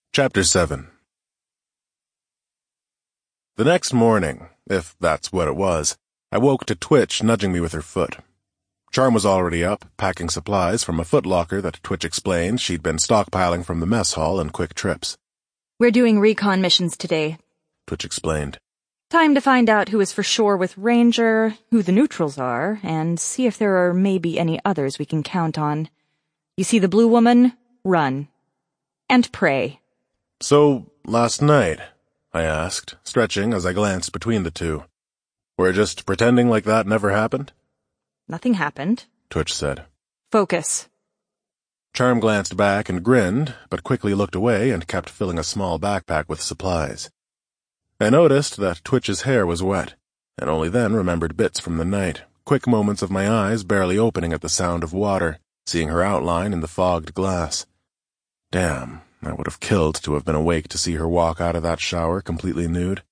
Chapter 7. The next morning, if that's what it was, I woke to Twitch nudging me with her foot. Charm was already up, packing supplies from a footlocker that Twitch explained she'd been stockpiling from the mess hall in quick trips. "We're doing recon missions today," Twitch explained. "Time to find out who is for sure with Ranger, who the neutrals are, and see if there are maybe any others we can count on. You see the blue woman? Run. And pray." "So, last night?" I asked, stretching as I glanced between the two. "We're just pretending like that never happened?" "Nothing happened," Twitch said. "Focus." Charm glanced back and grinned, but quickly looked away and kept filling a small backpack with supplies. I noticed that Twitch's hair was wet, and only then remembered bits from the night, quick moments of my eyes barely opening at the sound of water, seeing her outline in the fogged glass. Damn, I would have killed to have been awake to see her walk out of that shower completely nude.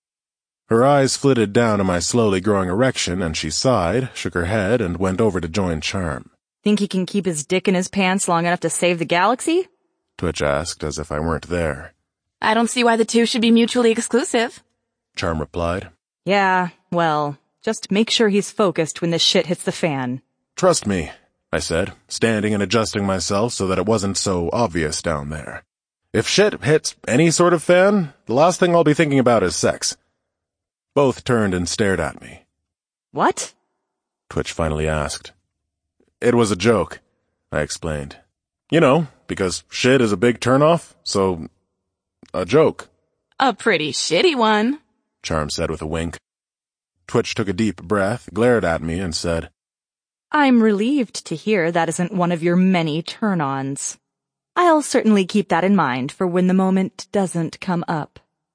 Her eyes flitted down to my slowly growing erection, and she sighed, shook her head, and went over to join Charm. "Think he can keep his dick in his pants long enough to save the galaxy?" Twitch asked, as if I weren't there. "I don't see why the two should be mutually exclusive," Charm replied. "Yeah, well, just make sure he's focused when this shit hits the fan." "Trust me," I said, standing and adjusting myself so that it wasn't so obvious down there. "If shit hits any sort of fan, the last thing I'll be thinking about is sex." Both turned and stared at me. "What?" Twitch finally asked. "It was a joke," I explained. "You know, because shit is a big turnoff, so a joke." "A pretty shitty one," Charm said with a wink. Twitch took a deep breath, glared at me, and said, "I'm relieved to hear that isn't one of your many turn-ons. I'll certainly keep that in mind for when the moment doesn't come up."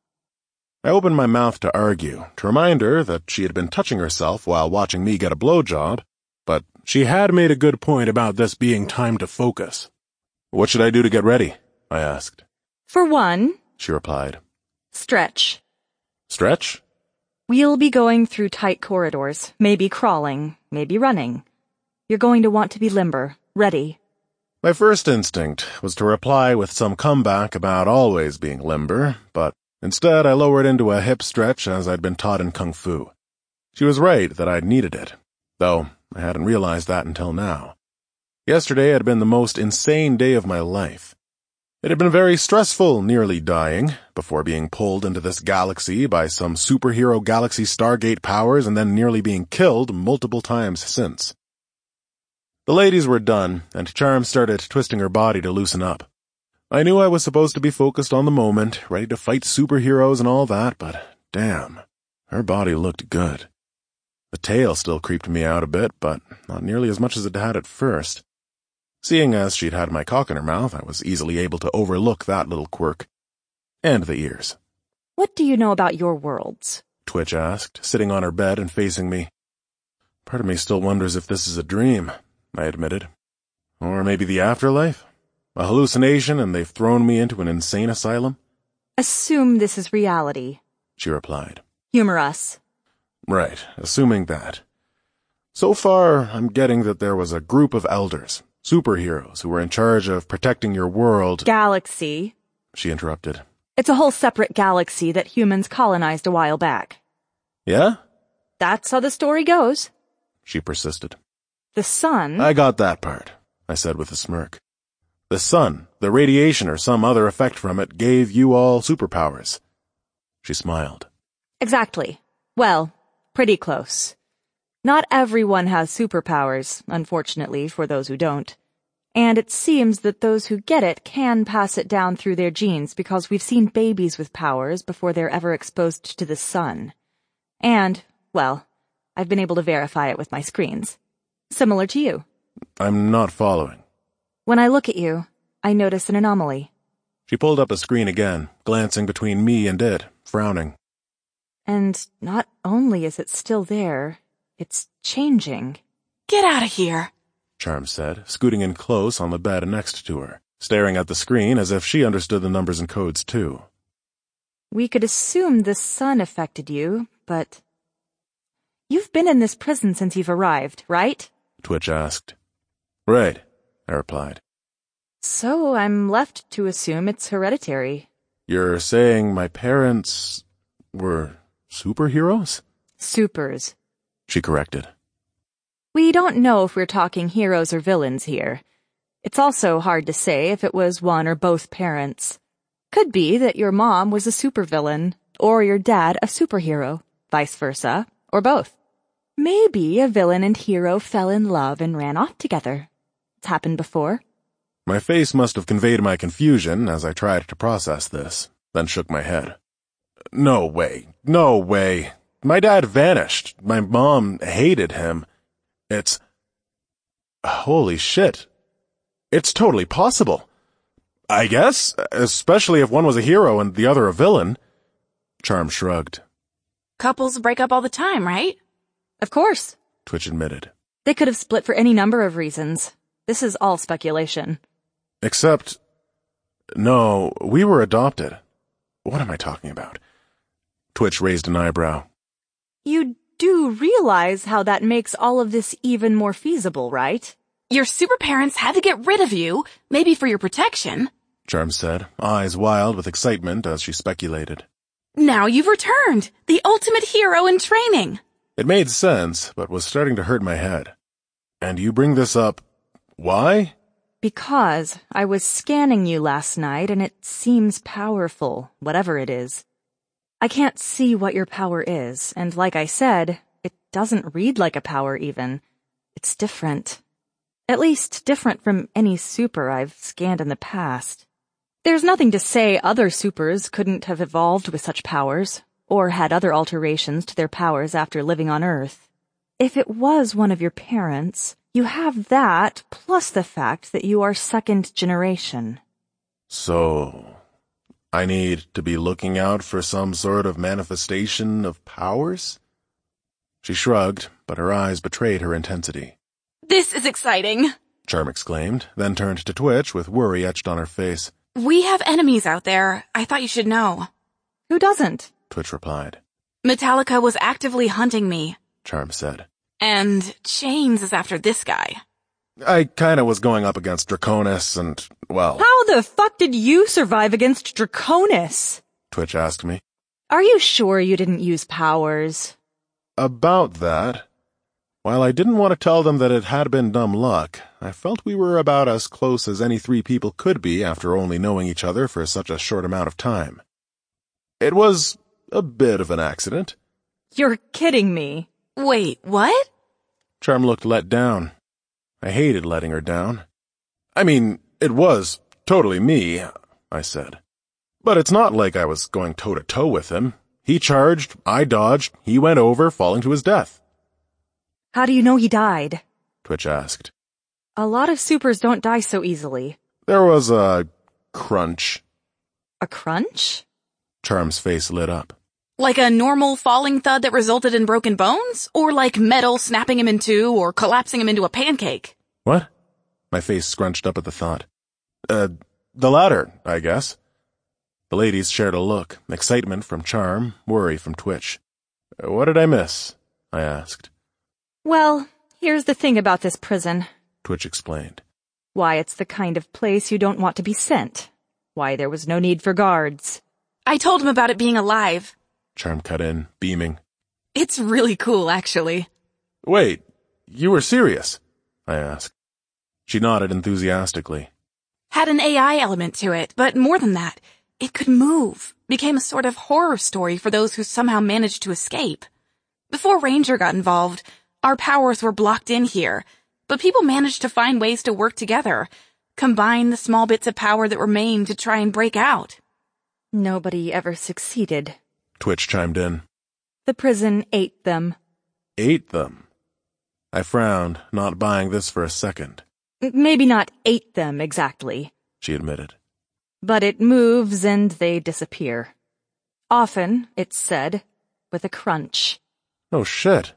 I opened my mouth to argue, to remind her that she had been touching herself while watching me get a blowjob, but she had made a good point about this being time to focus. "What should I do to get ready?" I asked. "For one," she replied. "stretch. "Stretch?" We'll be going through tight corridors, maybe crawling, maybe running. You're going to want to be limber, ready." My first instinct was to reply with some comeback about always being limber, but instead I lowered into a hip stretch as I'd been taught in Kung Fu. She was right that I'd needed it, though I hadn't realized that until now. Yesterday had been the most insane day of my life. It had been very stressful, nearly dying, before being pulled into this galaxy by some superhero galaxy Stargate powers and then nearly being killed multiple times since. The ladies were done, and Charm started twisting her body to loosen up. I knew I was supposed to be focused on the moment, ready to fight superheroes and all that, but damn, her body looked good. The tail still creeped me out a bit, but not nearly as much as it had at first. Seeing as she'd had my cock in her mouth, I was easily able to overlook that little quirk. And the ears. "What do you know about your worlds?" Twitch asked, sitting on her bed and facing me. "Part of me still wonders if this is a dream," I admitted. "Or maybe the afterlife? A hallucination and they've thrown me into an insane asylum?" "Assume this is reality," she replied. "Humor us." "Right, assuming that. So far, I'm getting that there was a group of elders, superheroes, who were in charge of protecting your world—" "Galaxy," she interrupted. "It's a whole separate galaxy that humans colonized a while back." "Yeah?" "That's how the story goes." she persisted. "The sun—" "I got that part," I said with a smirk. "The sun, the radiation or some other effect from it gave you all superpowers." She smiled. "Exactly. Well, pretty close. Not everyone has superpowers, unfortunately, for those who don't. And it seems that those who get it can pass it down through their genes because we've seen babies with powers before they're ever exposed to the sun. And, well, I've been able to verify it with my screens. Similar to you." "I'm not following." "When I look at you, I notice an anomaly." She pulled up a screen again, glancing between me and it, frowning. "And not only is it still there, it's changing." "Get out of here," Charm said, scooting in close on the bed next to her, staring at the screen as if she understood the numbers and codes too. "We could assume the sun affected you, but you've been in this prison since you've arrived, right?" Twitch asked. "Right," I replied. So I'm left to assume it's hereditary. You're saying my parents were superheroes? Supers. She corrected. We don't know if we're talking heroes or villains here. It's also hard to say if it was one or both parents. Could be that your mom was a supervillain, or your dad a superhero, vice versa, or both. Maybe a villain and hero fell in love and ran off together. It's happened before. My face must have conveyed my confusion as I tried to process this, then shook my head. No way. No way. My dad vanished. My mom hated him. It's... Holy shit. It's totally possible. I guess, especially if one was a hero and the other a villain. Charm shrugged. Couples break up all the time, right? Of course. Twitch admitted. They could have split for any number of reasons. This is all speculation. Except... No, we were adopted. What am I talking about? Twitch raised an eyebrow. You do realize how that makes all of this even more feasible, right? Your super parents had to get rid of you, maybe for your protection. Charm said, eyes wild with excitement as she speculated. Now you've returned, the ultimate hero in training. It made sense, but was starting to hurt my head. And you bring this up... Why? Because I was scanning you last night and it seems powerful, whatever it is. I can't see what your power is, and like I said, it doesn't read like a power even. It's different. At least different from any super I've scanned in the past. There's nothing to say other supers couldn't have evolved with such powers, or had other alterations to their powers after living on Earth. If it was one of your parents, you have that plus the fact that you are second generation. So, I need to be looking out for some sort of manifestation of powers? She shrugged, but her eyes betrayed her intensity. This is exciting. Charm exclaimed, then turned to Twitch with worry etched on her face. We have enemies out there. I thought you should know. Who doesn't? Twitch replied. Metallica was actively hunting me. Charm said. And Chains is after this guy. I kinda was going up against Draconis and, well... How the fuck did you survive against Draconis? Twitch asked me. Are you sure you didn't use powers? About that... While I didn't want to tell them that it had been dumb luck, I felt we were about as close as any three people could be after only knowing each other for such a short amount of time. It was a bit of an accident. You're kidding me. Wait, what? Charm looked let down. I hated letting her down. I mean, it was totally me, I said. But it's not like I was going toe-to-toe with him. He charged, I dodged, he went over, falling to his death. How do you know he died? Twitch asked. A lot of supers don't die so easily. There was a crunch. A crunch? Charm's face lit up. Like a normal falling thud that resulted in broken bones? Or like metal snapping him in two or collapsing him into a pancake? What? My face scrunched up at the thought. The latter, I guess. The ladies shared a look, excitement from Charm, worry from Twitch. What did I miss? I asked. Well, here's the thing about this prison, Twitch explained. Why it's the kind of place you don't want to be sent. Why there was no need for guards. I told him about it being alive. Charm cut in, beaming. It's really cool, actually. Wait, you were serious? I asked. She nodded enthusiastically. Had an AI element to it, but more than that, it could move. Became a sort of horror story for those who somehow managed to escape. Before Ranger got involved, our powers were blocked in here, but people managed to find ways to work together, combine the small bits of power that remained to try and break out. Nobody ever succeeded. Twitch chimed in. The prison ate them. Ate them? I frowned, not buying this for a second. Maybe not ate them exactly, she admitted. But it moves and they disappear. Often, it's said, with a crunch. Oh shit.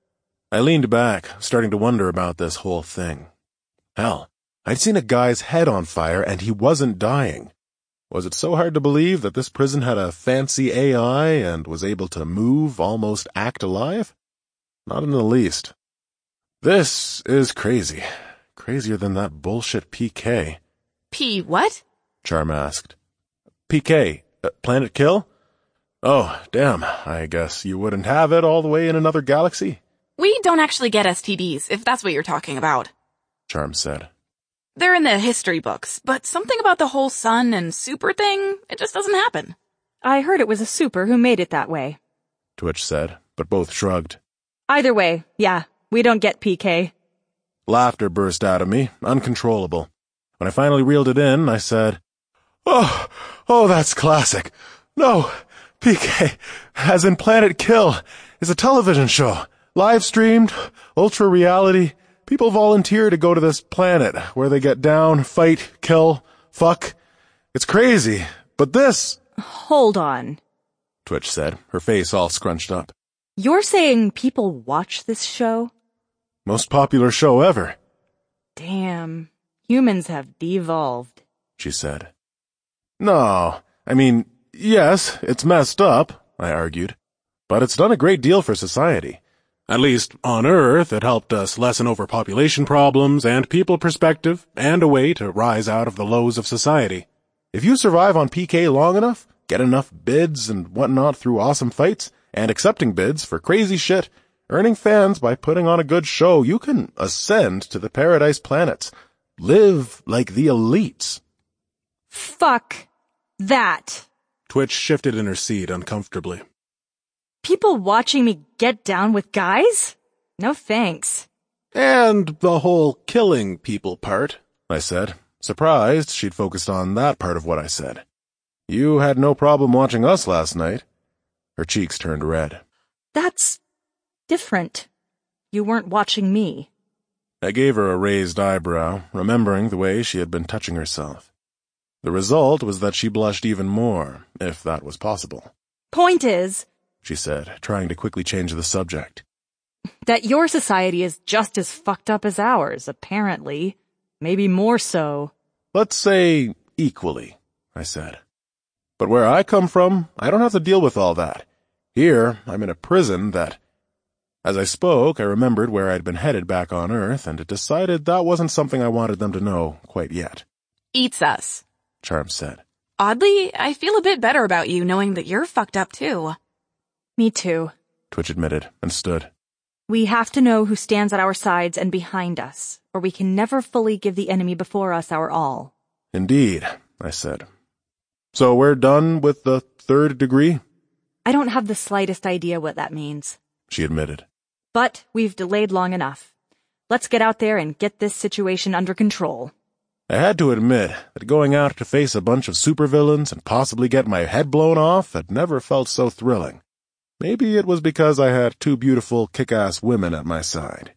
I leaned back, starting to wonder about this whole thing. Hell, I'd seen a guy's head on fire and he wasn't dying. Was it so hard to believe that this prison had a fancy AI and was able to move, almost act alive? Not in the least. This is crazy. Crazier than that bullshit PK. What? Charm asked. PK, Planet Kill? Oh, damn, I guess you wouldn't have it all the way in another galaxy? We don't actually get STDs, if that's what you're talking about, Charm said. They're in the history books, but something about the whole sun and super thing, it just doesn't happen. I heard it was a super who made it that way, Twitch said, but both shrugged. Either way, yeah, we don't get PK. Laughter burst out of me, uncontrollable. When I finally reeled it in, I said, Oh, that's classic. No, PK, as in Planet Kill, is a television show. Live-streamed, ultra-reality. People volunteer to go to this planet where they get down, fight, kill, fuck. It's crazy, but this... Hold on, Twitch said, her face all scrunched up. You're saying people watch this show? Most popular show ever. Damn, humans have devolved, she said. No, I mean, yes, it's messed up, I argued, but it's done a great deal for society. At least, on Earth, it helped us lessen overpopulation problems and people perspective and a way to rise out of the lows of society. If you survive on PK long enough, get enough bids and whatnot through awesome fights, and accepting bids for crazy shit, earning fans by putting on a good show, you can ascend to the paradise planets. Live like the elites. Fuck that. Twitch shifted in her seat uncomfortably. People watching me get down with guys? No thanks. And the whole killing people part, I said, surprised she'd focused on that part of what I said. You had no problem watching us last night. Her cheeks turned red. That's different. You weren't watching me. I gave her a raised eyebrow, remembering the way she had been touching herself. The result was that she blushed even more, if that was possible. Point is, she said, trying to quickly change the subject, that your society is just as fucked up as ours, apparently. Maybe more so. Let's say equally, I said. But where I come from, I don't have to deal with all that. Here, I'm in a prison that... As I spoke, I remembered where I'd been headed back on Earth, and decided that wasn't something I wanted them to know quite yet. Eats us, Charm said. Oddly, I feel a bit better about you knowing that you're fucked up too. Me too, Twitch admitted, and stood. We have to know who stands at our sides and behind us, or we can never fully give the enemy before us our all. Indeed, I said. So we're done with the third degree? I don't have the slightest idea what that means, she admitted. But we've delayed long enough. Let's get out there and get this situation under control. I had to admit that going out to face a bunch of supervillains and possibly get my head blown off had never felt so thrilling. Maybe it was because I had two beautiful, kick-ass women at my side.